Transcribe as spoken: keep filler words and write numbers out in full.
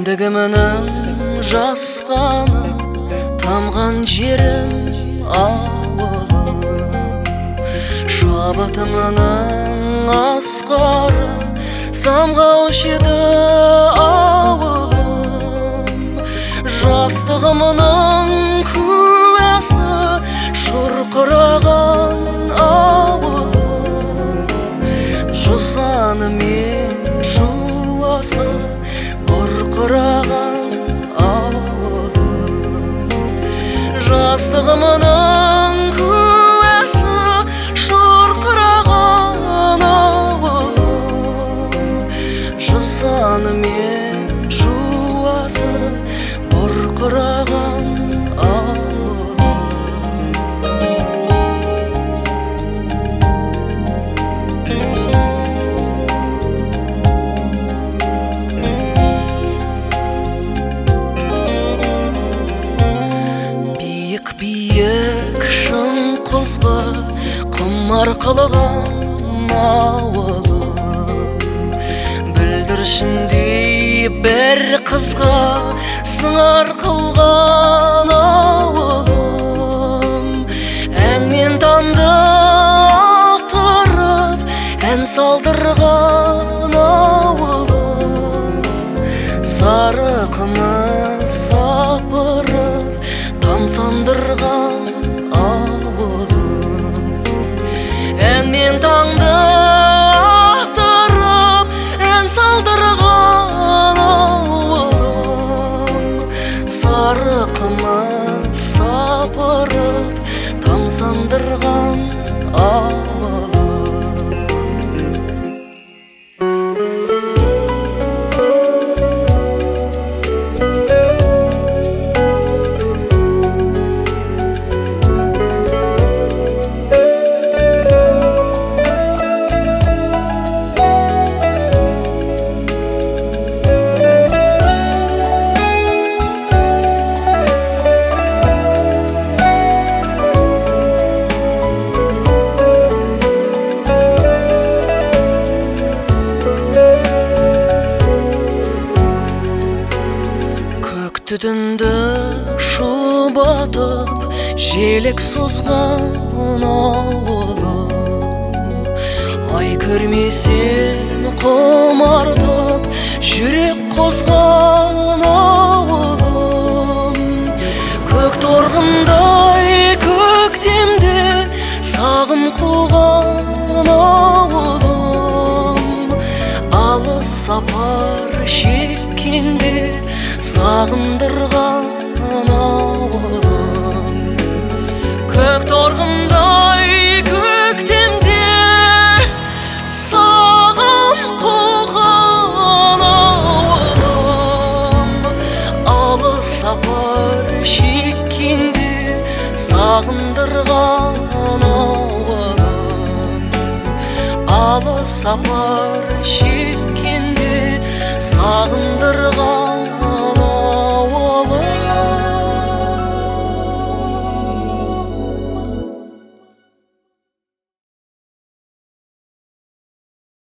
Кіндігімнің жасқаны тамған жерім ауылым, шабытымның асқары самғаушы еді ауылым. Жастығымның куәсі шұрқыраған ауылым, жусаны мен жуасы бұрқыраған ауылым. Жастығымның куәсі шұрқыраған ауылым, жусаны мен жуасы бұрқыраған биік шың құзға құмар қылған ауылым, бүлдіршіндей бір қызға сыңар қылған ауылым. Әнмен тамды ақтырып ән салдырған ауылым, сары қымыз сапырып тамсандырған ауылым. Әнмен таңды ақтырып ән салдырған ауылым, сары қымыз сапырып тамсандырған ауылым. Түтінді шұбатып желік созған ауылым, ай көрмесем құмартып жүрек қозған ауылым. Көк торғындай көктемде сағым қуған ауылым, алыс сапар шеккенде сағындырған ауылым. Көк торғындай көктемде сағым қуған ауылым, алыс сапар шеккенде сағындырған ауылым, алыс сапар шеккенде сағындырған